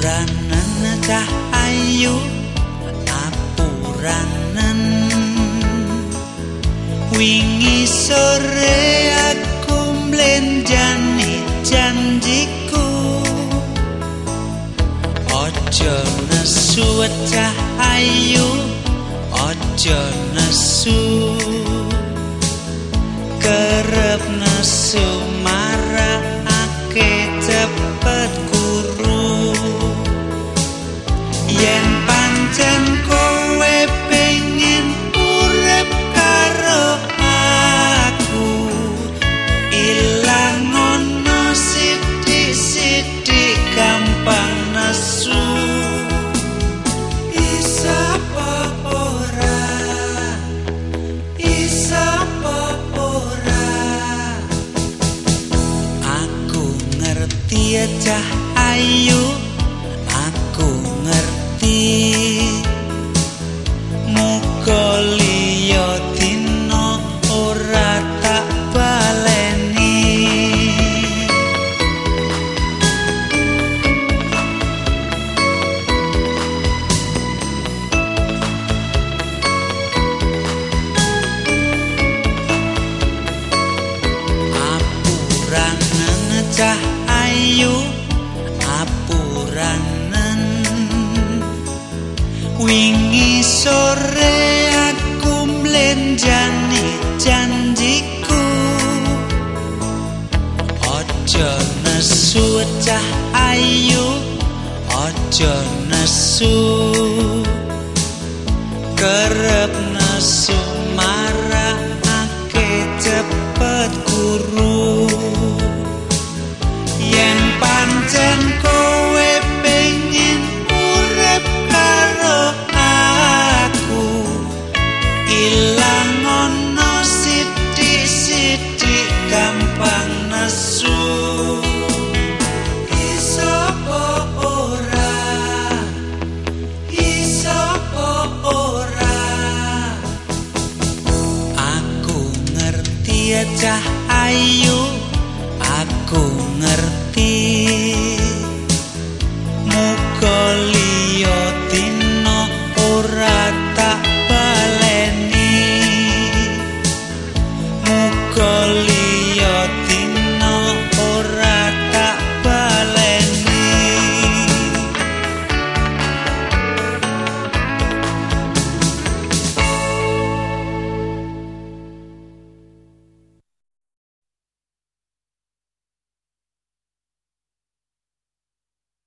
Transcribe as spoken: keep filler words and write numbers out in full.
Apuranen cah ayu, apuranen. Wingi sore aku mblenjani janjiku, ojo nesu cah ayu, ojo nesu. Kerep nesu marakake cepet guru. Yen pancen kowe pengen urip karo aku, ilang ono sithik-sithik gampang nesu. Isa apa ora, isa apa ora. Aku ngerti cah ayu, aku ngerti. Muga liya dina ora tak baleni. Apuranen cah ayu, apuranen. Wingi sore aku mblenjani janjiku, ojo nesu cah ayu, ojo nesu.